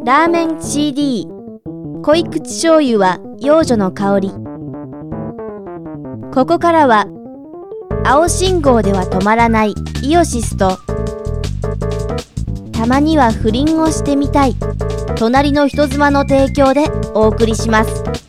ラーメン CD 濃い口醤油は幼女の香り。ここからは青信号では止まらないイオシスと、たまには不倫をしてみたい隣の人妻の提供でお送りします。